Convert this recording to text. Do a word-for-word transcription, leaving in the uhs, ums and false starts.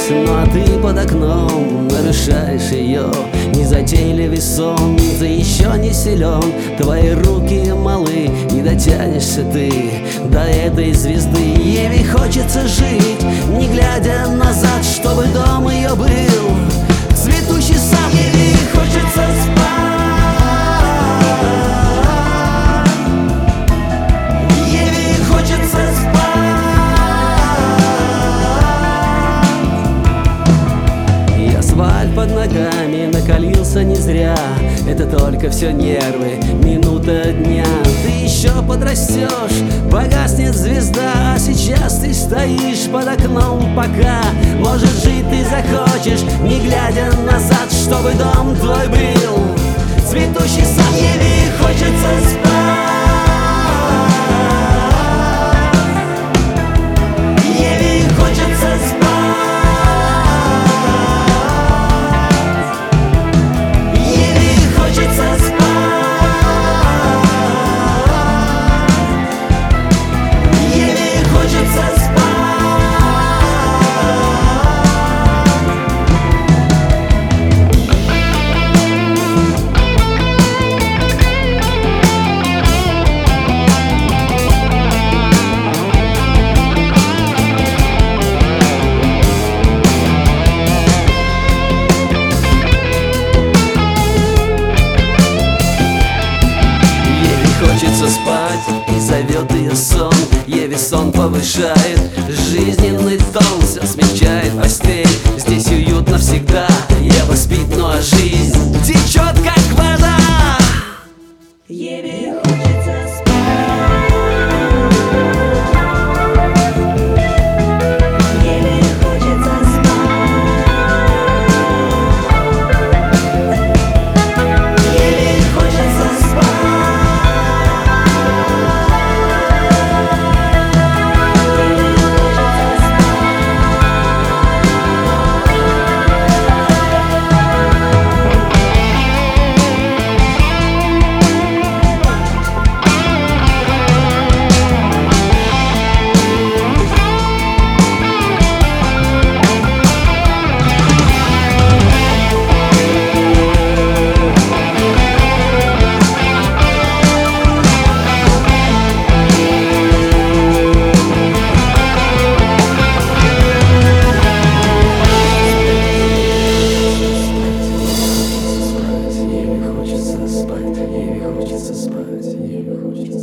Ну а ты под окном нарушаешь ее. Незатейливый сон, ты еще не силен, твои руки малы, не дотянешься ты до этой звезды. Ей хочется жить, не глядя назад, чтобы дом ее был цветущий сад. Ей хочется спать, ей хочется спать. И асфальт под ногами накалился не зря. Это только все нервы, минута дня. Ты еще подрастешь, погаснет звезда. А сейчас ты стоишь под окном пока. Может, жить ты захочешь, не глядя назад, чтобы дом твой был цветущий сад. Ей хочется спать, ей хочется спать. Хочется спать, и зовет ее сон. Ей сон повышает жизненный тон, все смягчает постель. Здесь уютно всегда, небо спит, ну а жизнь течет как вода. Ей хочется спать. Ей хочется спать, ей хочется спать, ей хочется